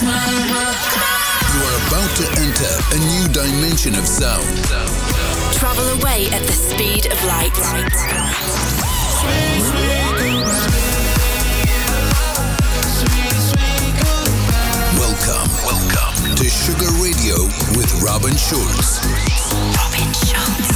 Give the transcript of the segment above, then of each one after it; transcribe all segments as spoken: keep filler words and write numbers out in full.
You are about to enter a new dimension of sound. Travel away at the speed of light. Welcome, welcome to Sugar Radio with Robin Schulz. Robin Schulz.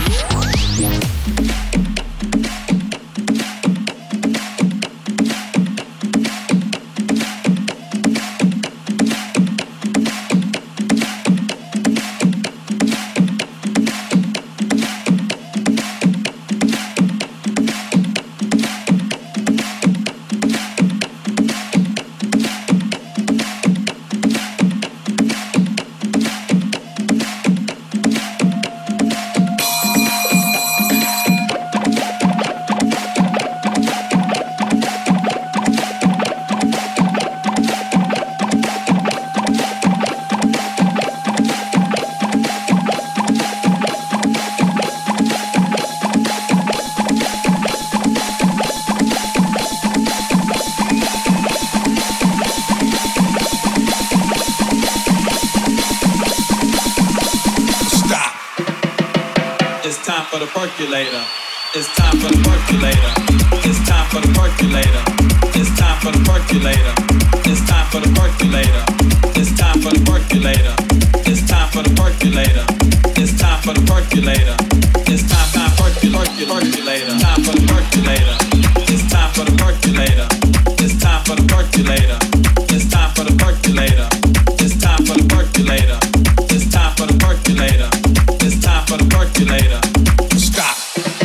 Percolator. It's time for the percolator. It's time for the percolator. It's time for the percolator. It's time for the percolator. It's time for the percolator. It's time for the percolator. It's time for the percolator. It's time time percolator. Percolator. Time for the percolator. It's time for the percolator. It's time for the percolator. It's time for the percolator. It's time for the percolator. It's time for the percolator. It's time for the percolator. Stop.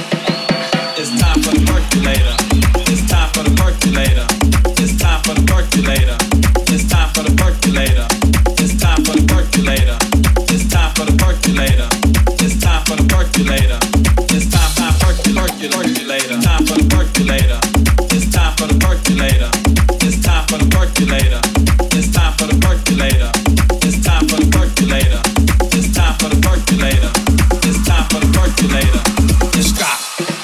It's time for the percolator. It's time for the percolator. It's time for the percolator. It's time for the percolator. It's time for the percolator. It's time for the percolator. It's time for the percolator. It's time time percolator. Time for the percolator. It's time for the percolator. It's time for the percolator. It's time for the percolator. It's time for the percolator. It's time for the percolator. It's time for the percolator. Stop.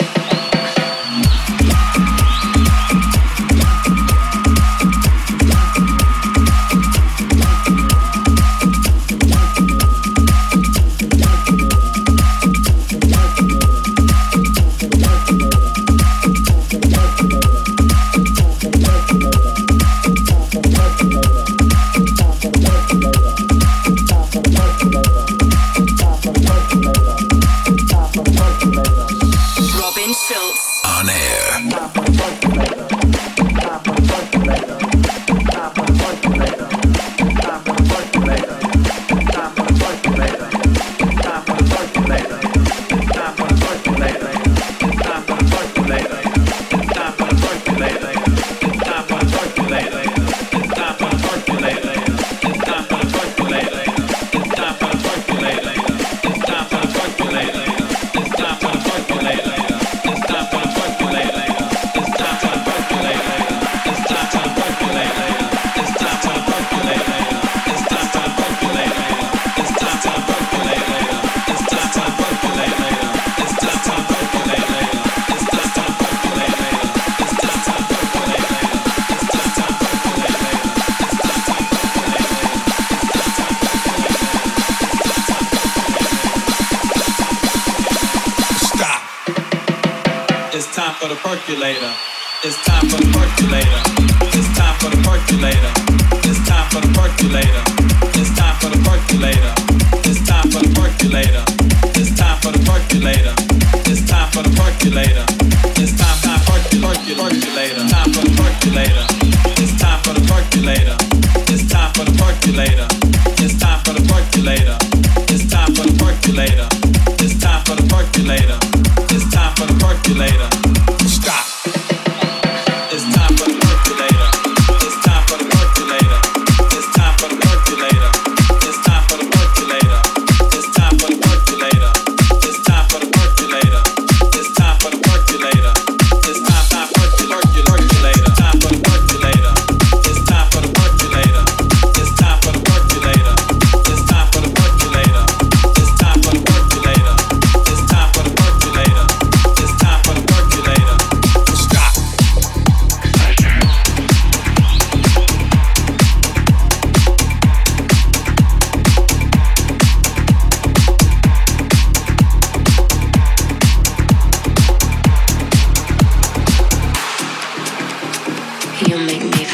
Percolator. It's time for the percolator. It's time for the percolator. It's time for the percolator. It's time for the percolator. It's time for the percolator. It's time for the percolator. It's time for the percolator. It's time time percolator. Time for the percolator. It's time for the percolator. It's time for the percolator. It's time for the percolator. It's time for the percolator. It's time for the percolator. It's time for the percolator. Stop. It's time for the percolator. It's time for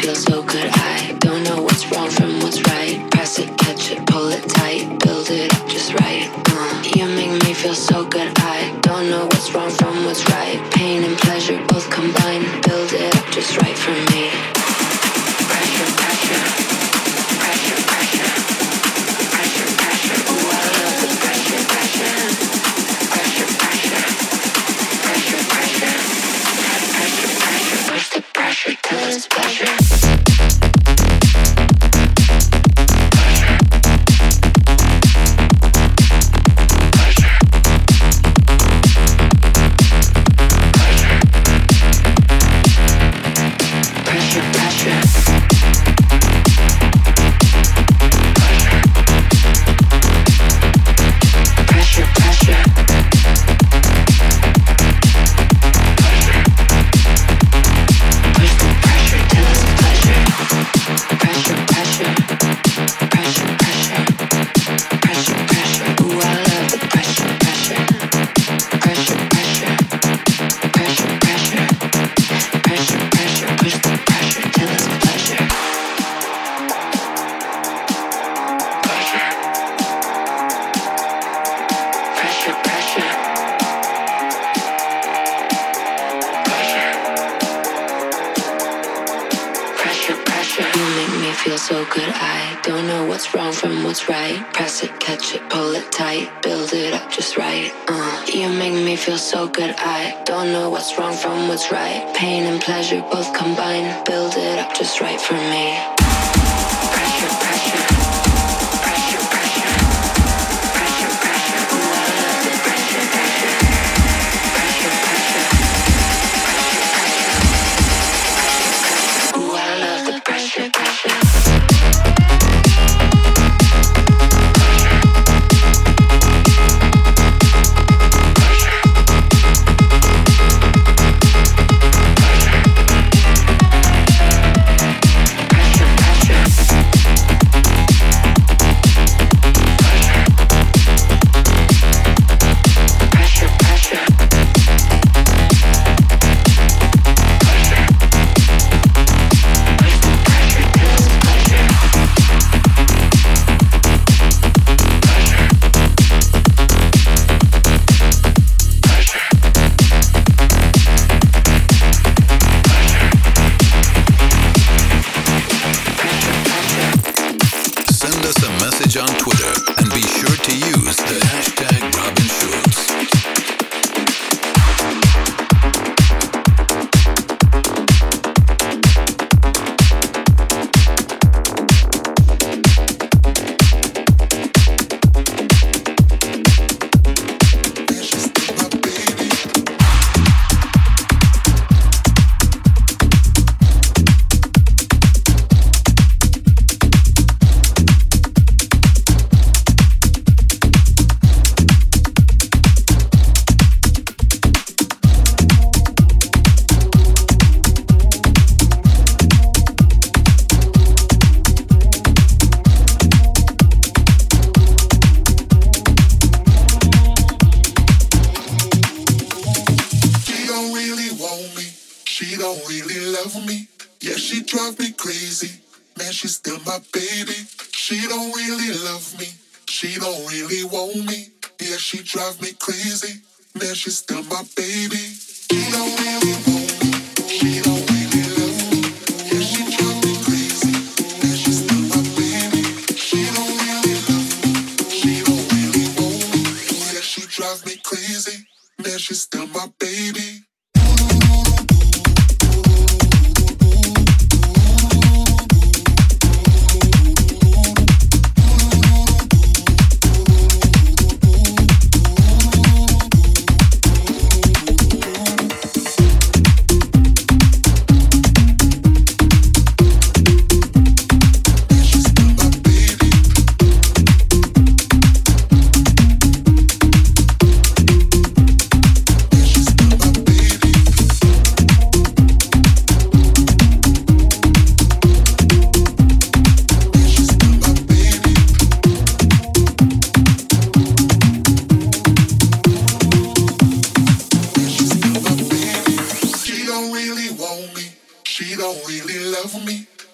feel so good. I don't know what's wrong from what's right. Press it, catch it, pull it tight, build it up just right. Uh, you make me feel so good. I don't know what's wrong from what's right. Pain and pleasure both combine, build it up just right for me. Pressure, pressure, pressure, pressure, pressure, pressure. Ooh, I love the pressure, pressure, pressure, pressure, pressure, pressure, pressure, pressure. Push the pressure till it's pleasure. So good, I don't know what's wrong from what's right. Pain and pleasure both combine, build it up just right for me. Pressure, pressure, pressure, pressure, pressure, pressure. Ooh, I love the pressure, pressure, pressure, pressure, pressure, pressure. Ooh, I love the pressure, pressure.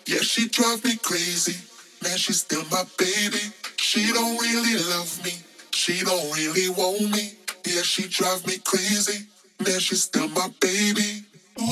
Yeah, she drives me crazy. Man, she's still my baby. She don't really love me. She don't really want me. Yeah, she drives me crazy. Man, she's still my baby.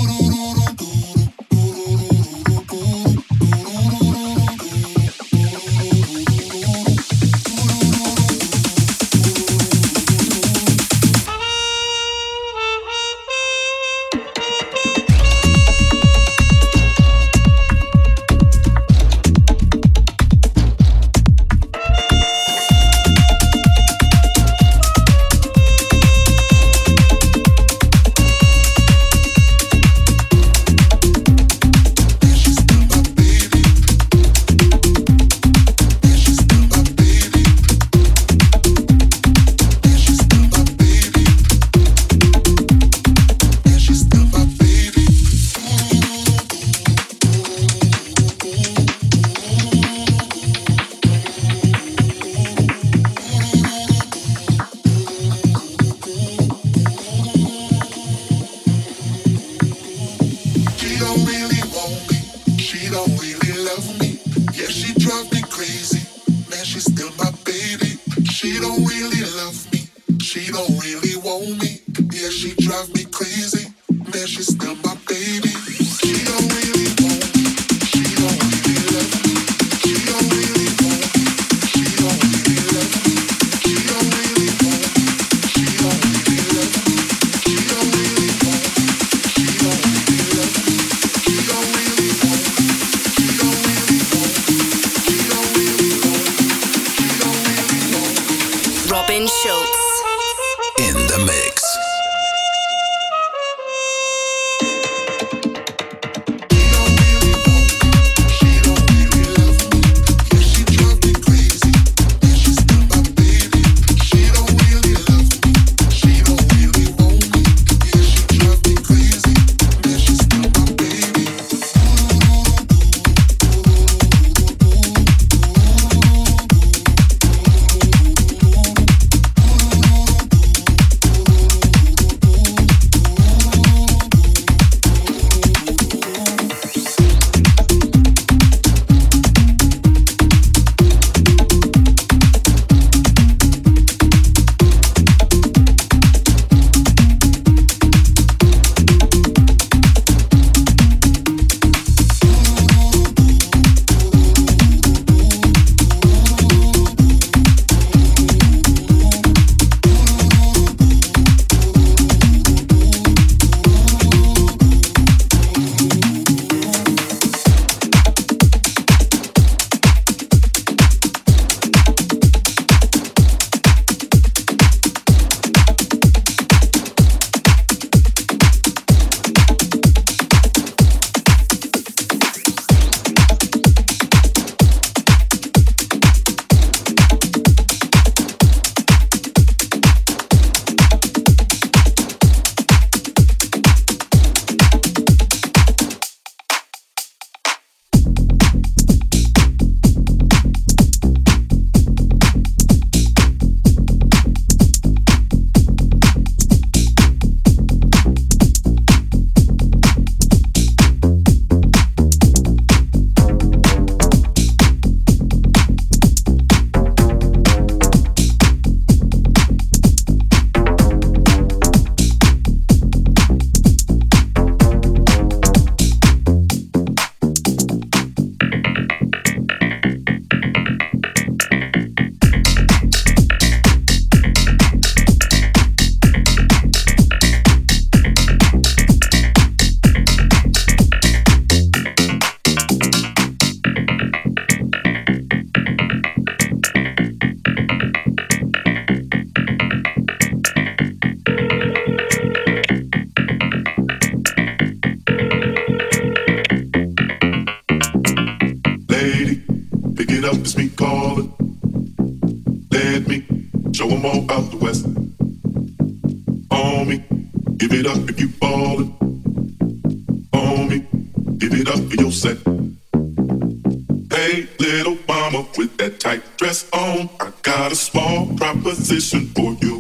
Proposition for you.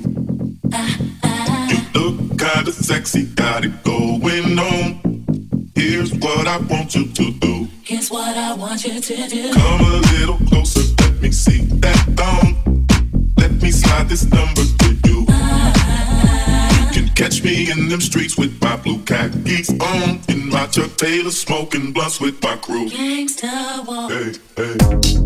You look kinda sexy, got it going on. Here's what I want you to do. what I want you to do. Come a little closer, let me see that thong. Let me slide this number to you. You can catch me in them streets with my blue khakis on, in my Chuck Taylor, smoking blunts with my crew. Gangsta walk. Hey, hey.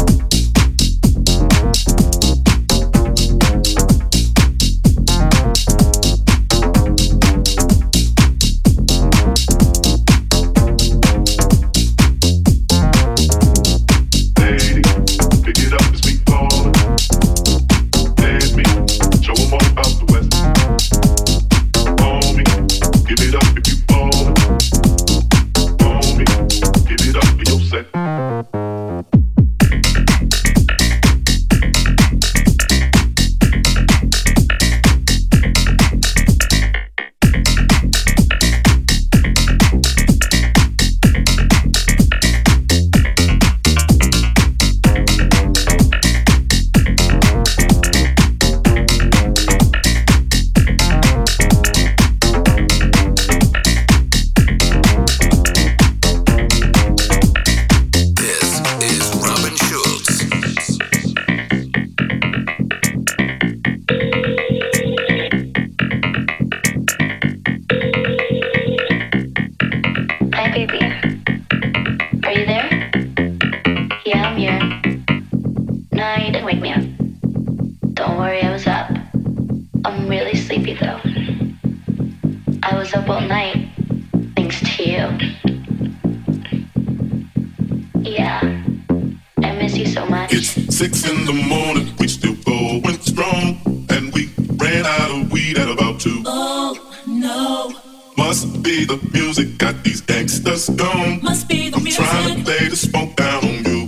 Six in the morning, we still going strong, and we ran out of weed at about two. Oh no! Must be the music got these gangsters gone. Must be the I'm music. Trying to lay the smoke down on you.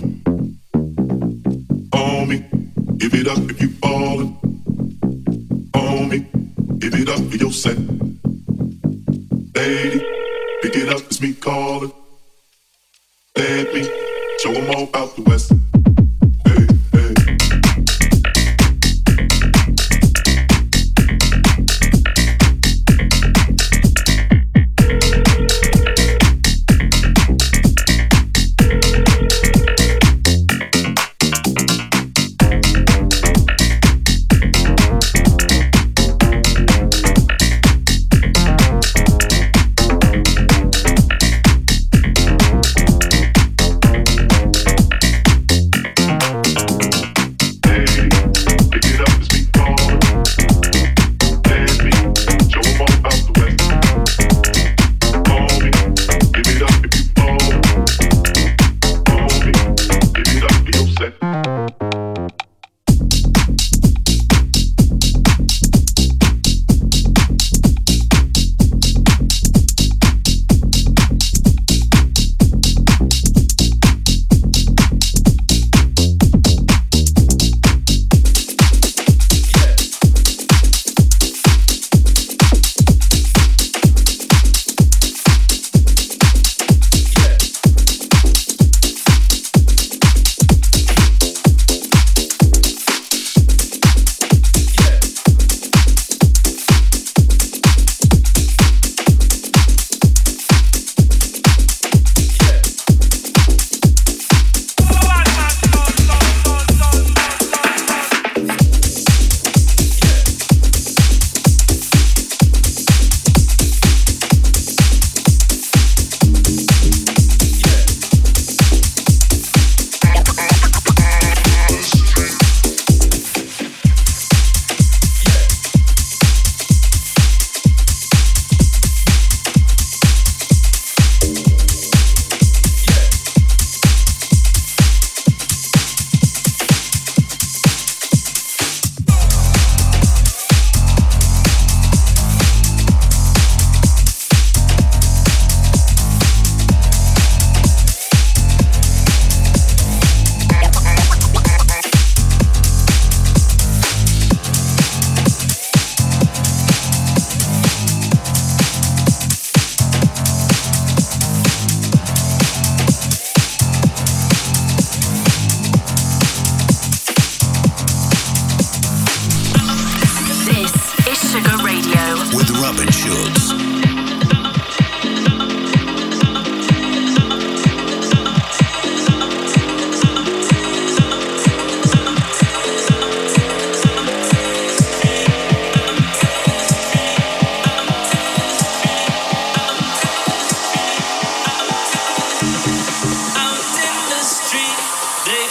On me, give it up if you ballin'. On me, give it up for your set. Lady, pick it up, it's me calling. Let me show 'em all about the West.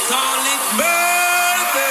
call it murder.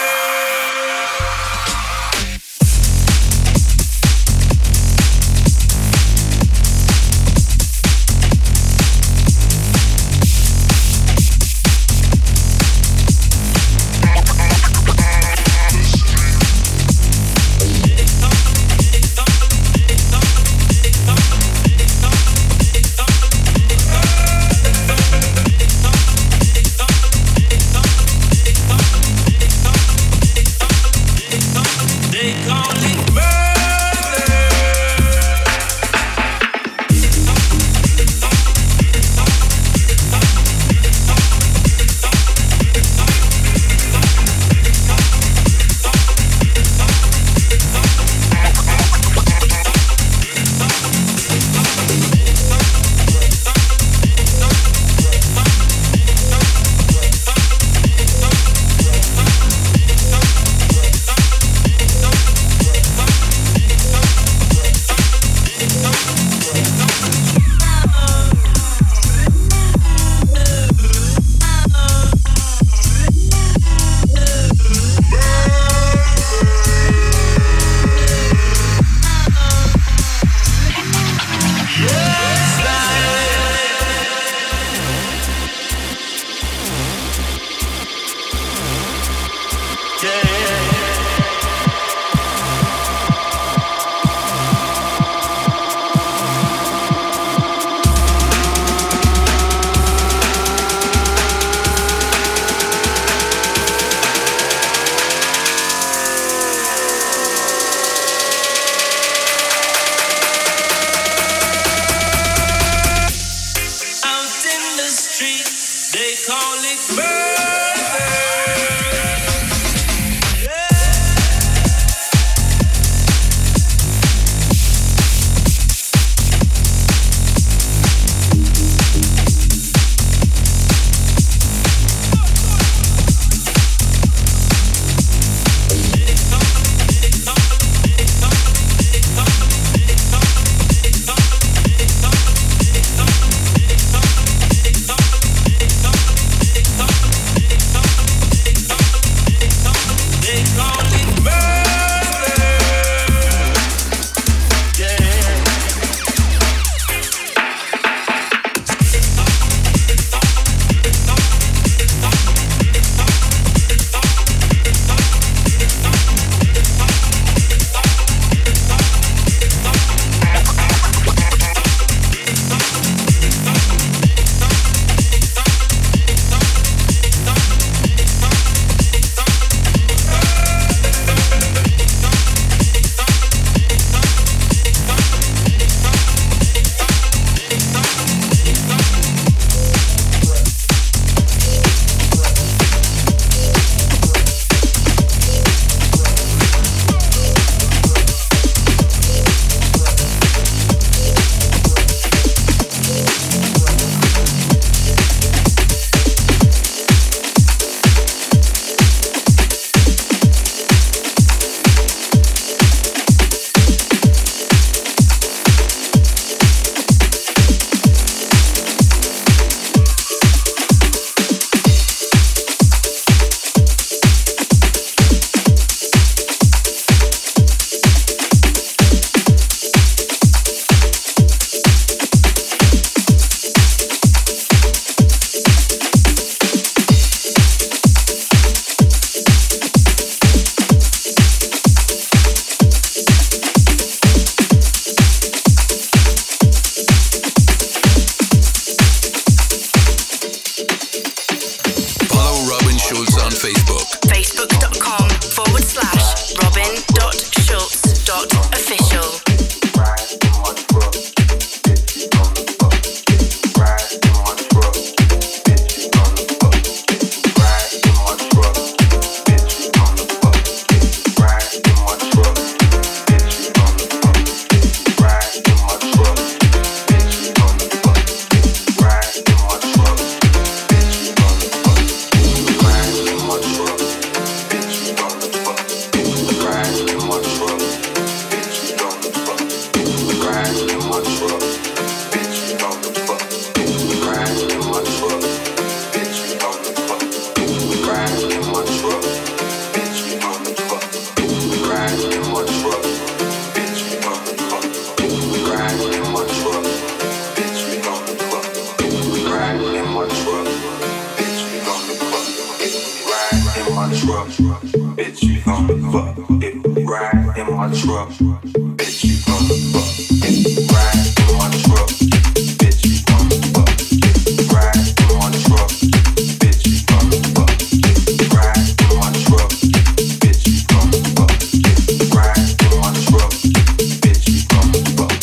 truck, bitch, you gon' fuck. If you ride in my truck, bitch, you gon' fuck. If you ride in my truck, bitch, you gon' fuck. If you ride in my truck, bitch, you gon' fuck. If you ride in my truck, bitch, you gon' fuck. If you ride in my truck, bitch, you gon' fuck.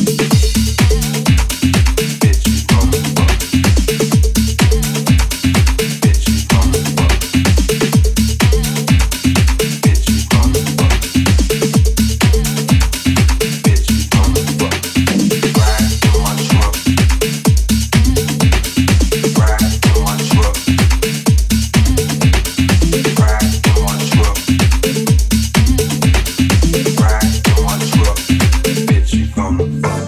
Bitch, you gon' fuck. Bitch, you gon' fuck. Bitch, you gon' fuck. Bitch, you gon' fuck. Ride in my truck. Ride in my truck. Ride in my truck. Ride in my truck. Bitch, you gon' fuck.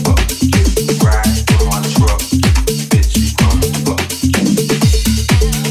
Ride in my truck, bitch, you gon' fuck.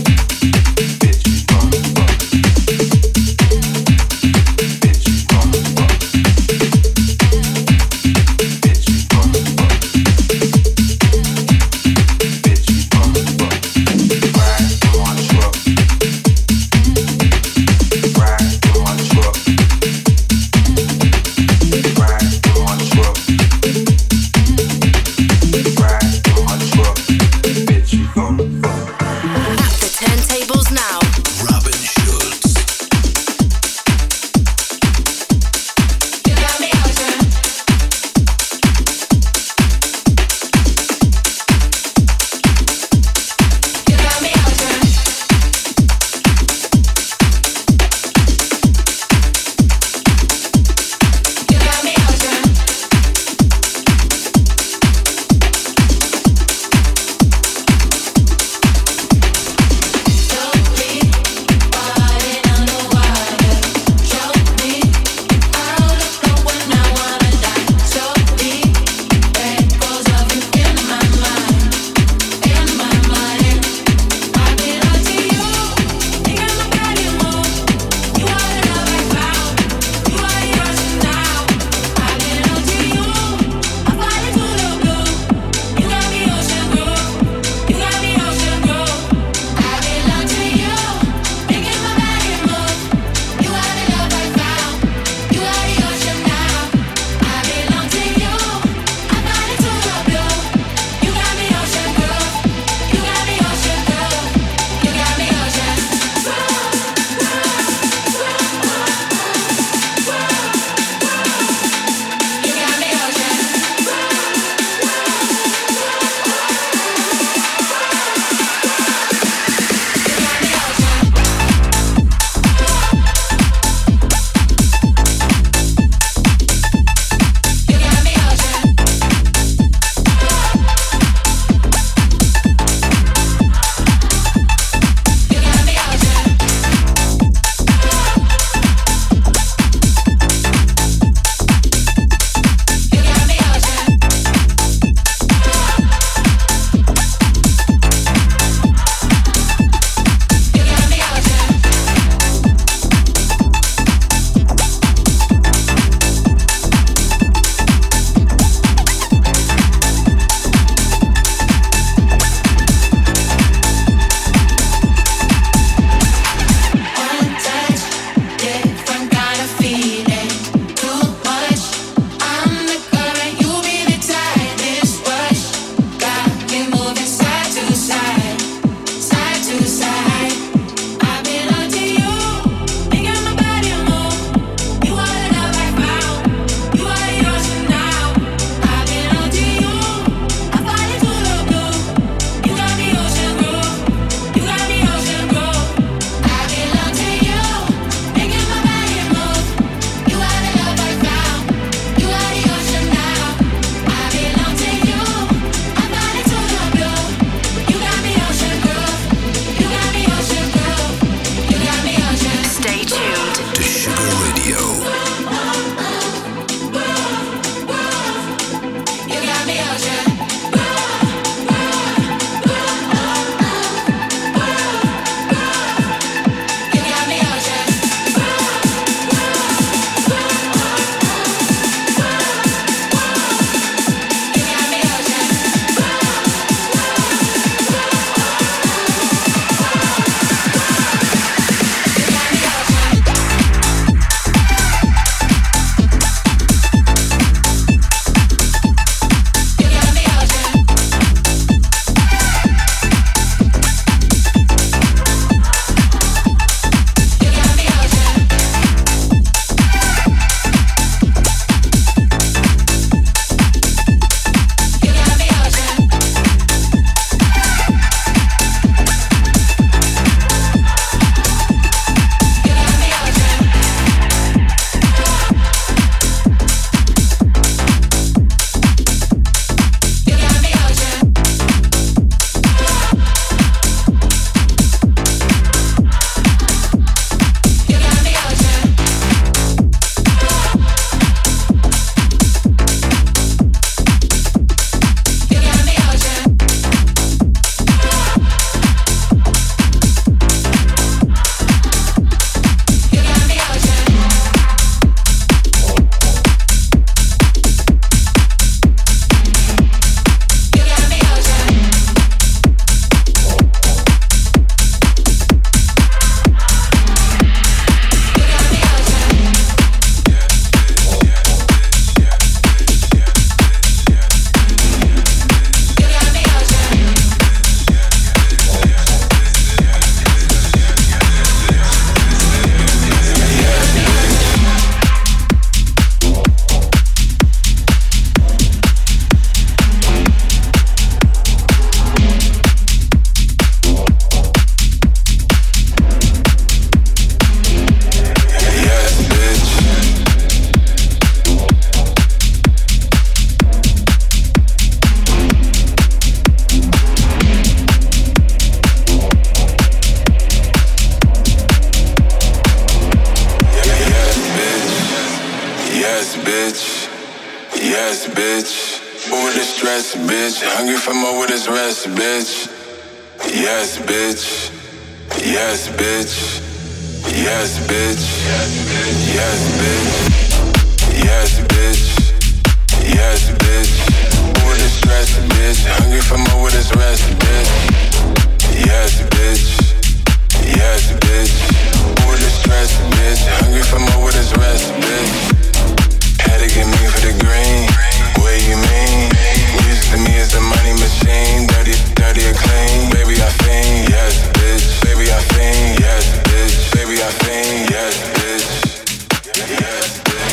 bitch. Hungry for more with his rest, bitch. Yes, bitch. Yes, bitch. Yes, bitch. Yes, bitch. Yes, bitch. Yes, bitch. With his stress, bitch. Hungry for more with his rest, bitch. Yes, bitch. Yes, bitch. With his stress, bitch. Hungry for more with his rest, bitch. Had to get me for the green. What you mean? Music to me is a money machine. Dirty, dirty or clean. Baby, I fiend. Yes, bitch. Baby, I fiend. Yes, bitch. Baby, I fiend. Yes, bitch. Yes, bitch.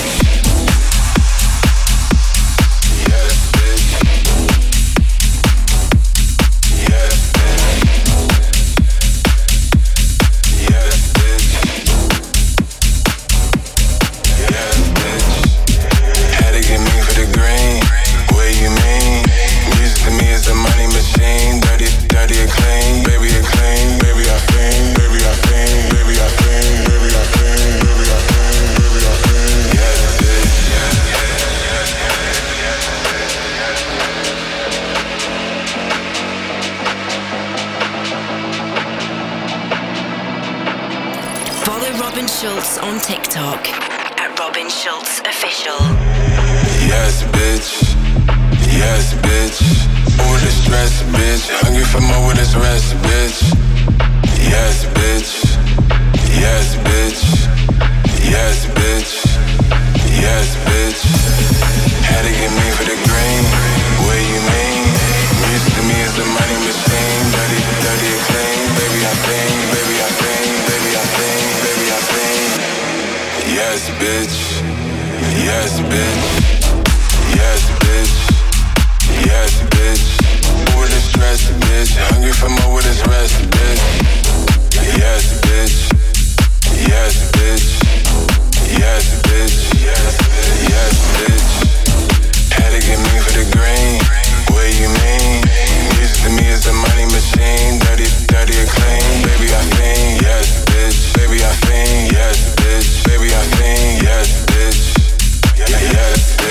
Yes, bitch. Yes, bitch. Yes, bitch. Yes, bitch. Had to get me for the green. What you mean? Music to me is a money machine. Dirty, dirty or clean. Baby, or clean. Baby, I fiend. Baby, I fiend. Baby, I fiend. Baby, I fiend. Baby, I fiend. Baby, I fiend. Yes, bitch. Follow Robin Schulz on TikTok at Robin Schulz Official. Yes, bitch. Yes, bitch. All the stress, bitch. Hungry for more with his rest, bitch. Yes, bitch. Yes, bitch. Yes, bitch. Yes, bitch. Had to get me for the green. What you mean? Music to me is the money machine. Dirty, dirty or clean. Baby, I fiend. Baby, I fiend. Baby, I fiend. Baby, I fiend. Yes, bitch. Yes, bitch. Yes, bitch. Yes, bitch. With the stress, bitch. Hungry for more with his rest, bitch. Yes, bitch. Yes, bitch. Yes, bitch. Yes, bitch. Yes, bitch. Had to get me for the green. What you mean? Music to me is a money machine. Dirty, dirty or clean. Baby, I fiend. Yes, bitch. Baby, I fiend. Yes, bitch. Baby, I fiend. Yes, bitch. Yes, bitch.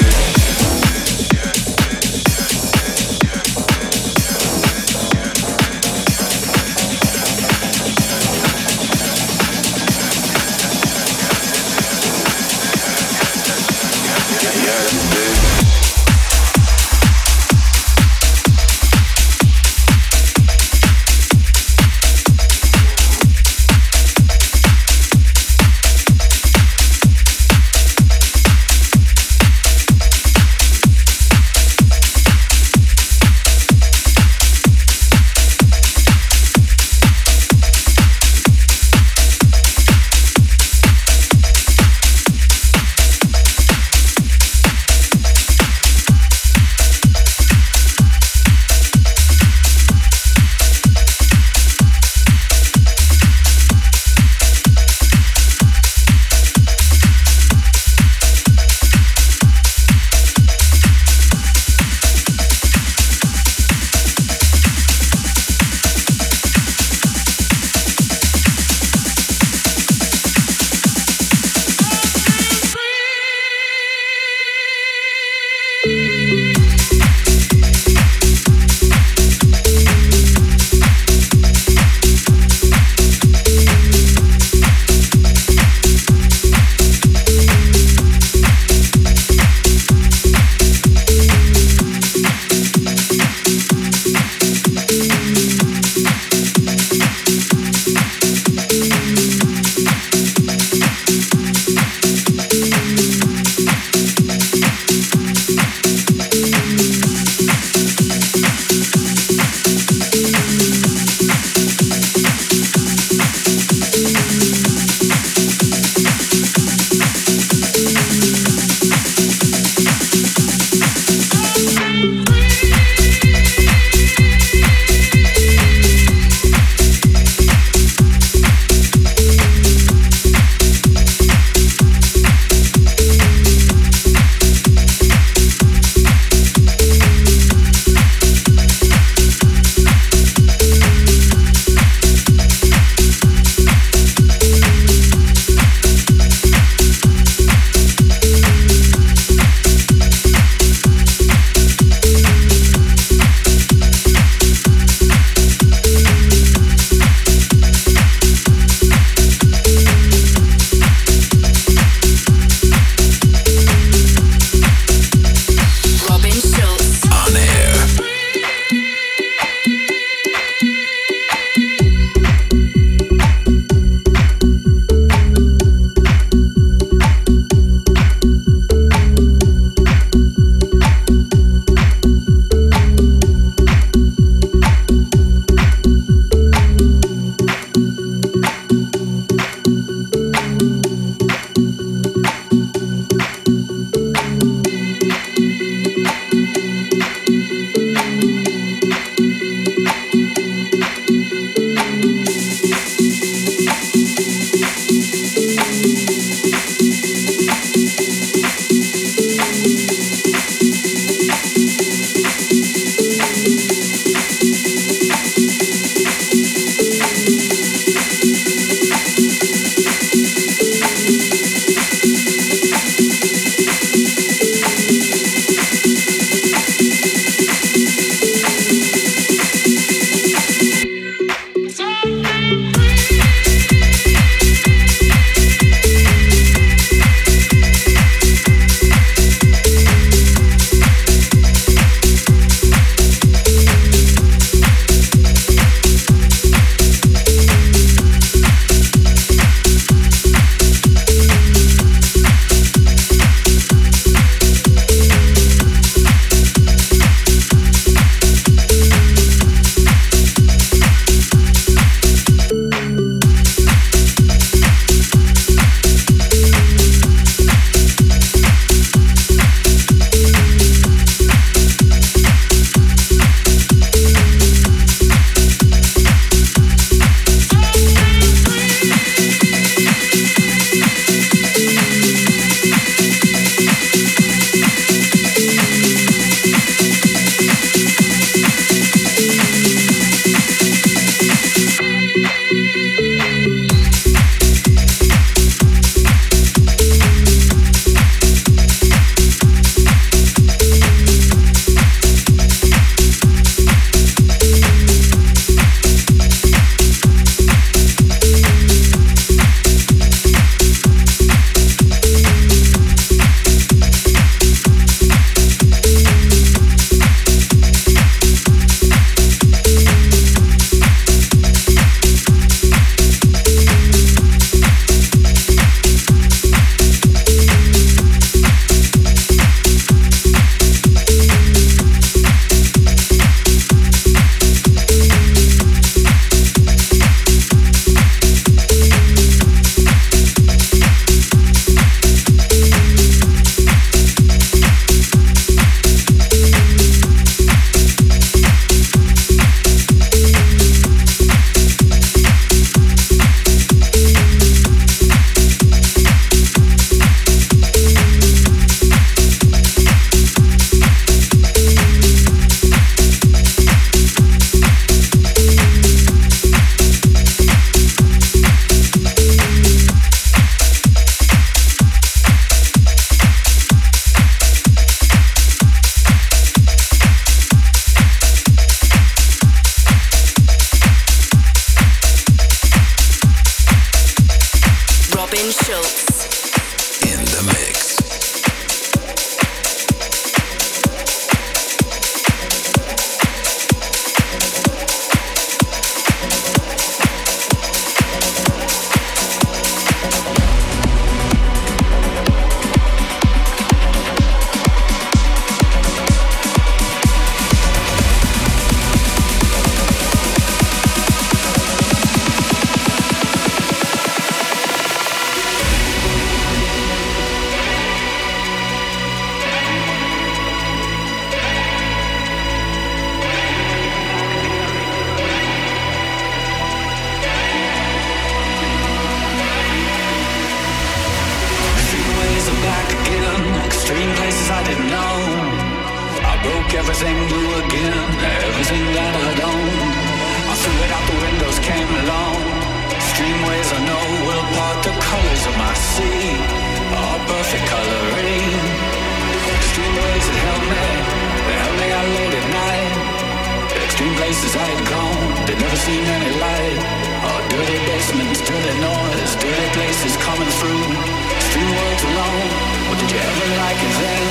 everything blue again, everything that I don't. I threw it out the windows, came along. Streamways I know will part the colors of my sea, all perfect coloring. Streamways that held me, they held me out late at night. Extreme places I had gone, they'd never seen any light. Oh, dirty basements, dirty noise, dirty places coming through. Stream worlds alone, what did you ever like it then?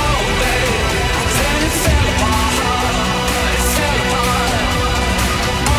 Fell apart, it fell apart.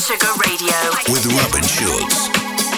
Sugar Radio with Robin Schulz.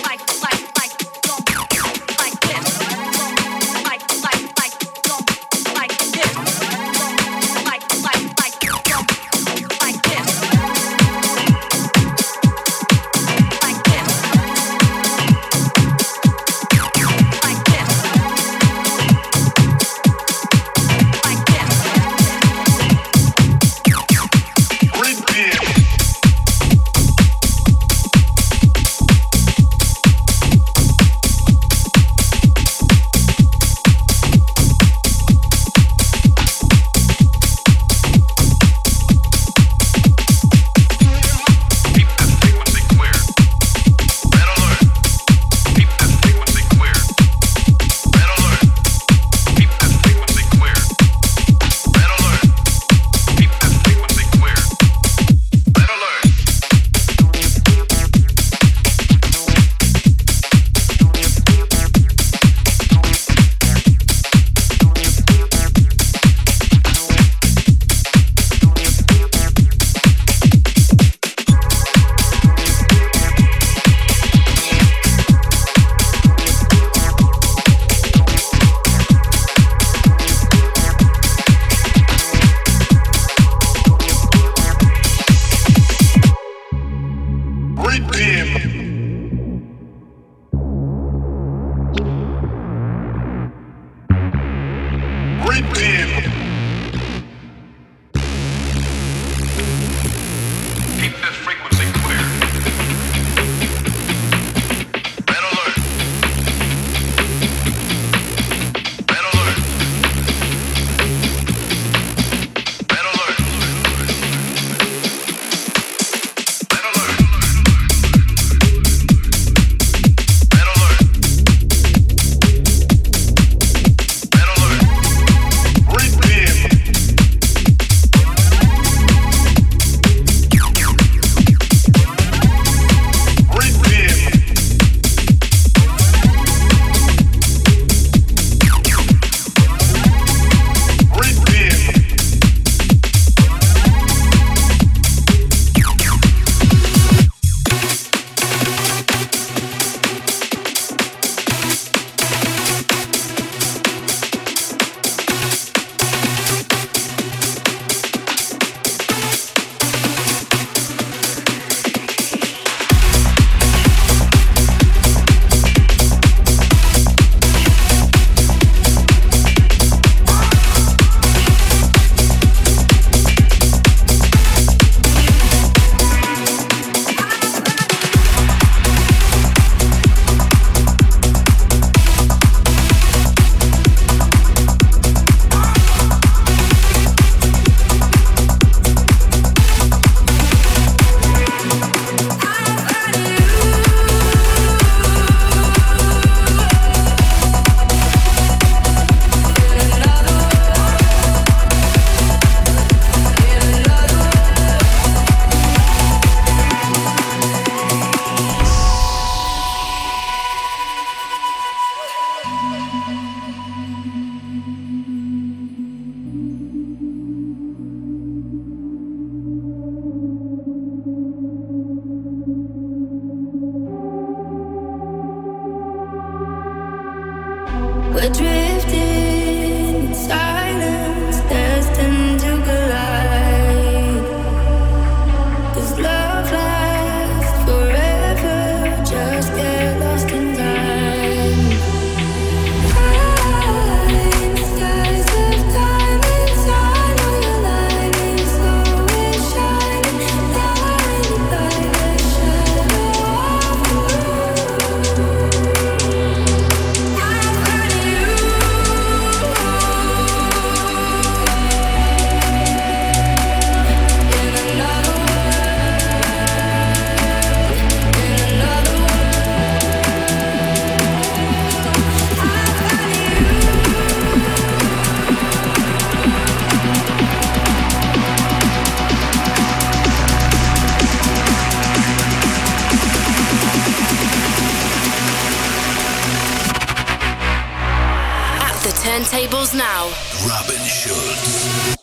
We're drifting in silence, destined to collide. 'Cause love lasts forever, just get lost in time. High in the skies of time, inside all your lightning, slow and shining, blinded by the shadow of the moon. I've heard you. Turntables now. Robin Schulz.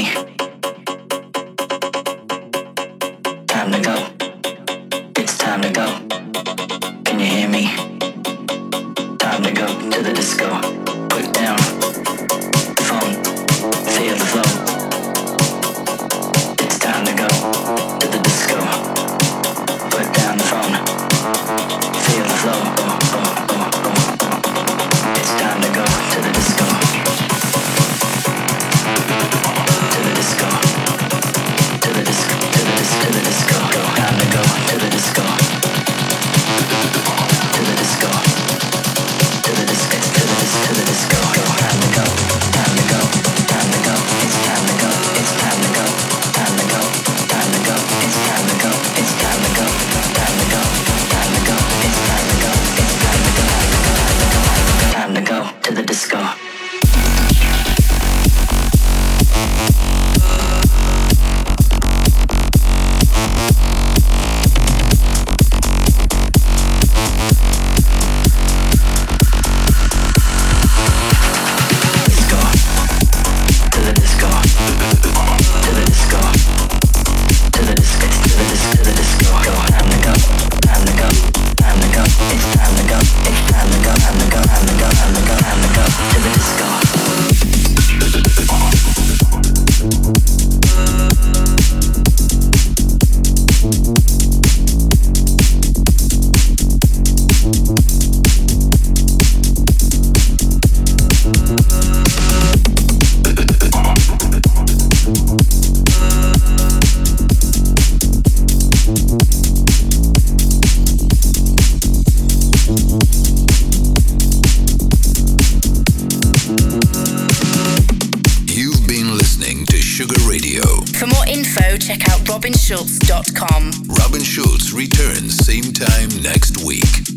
me? Time to go. It's time to go. Can you hear me? Time to go to the disco. Put down the phone. Feel the flow. It's time to go to the disco. Put down the phone. Feel the flow. Oh, oh, oh, oh. It's time to go to the disco. To the disco. To the disco. To the disco. To the disco. Go. Time to go to the disco. To the disco. To the disco. To the disco. To the disco. Go. Time to go. Time to go. Time to go. It's time to go. It's time to go. Time to go. Time to go. It's time to go. It's time to go. Time to go. Time to go. It's time to go. It's time to go. Time to go to the disco. Robin Schulz dot com. Robin Schulz returns same time next week.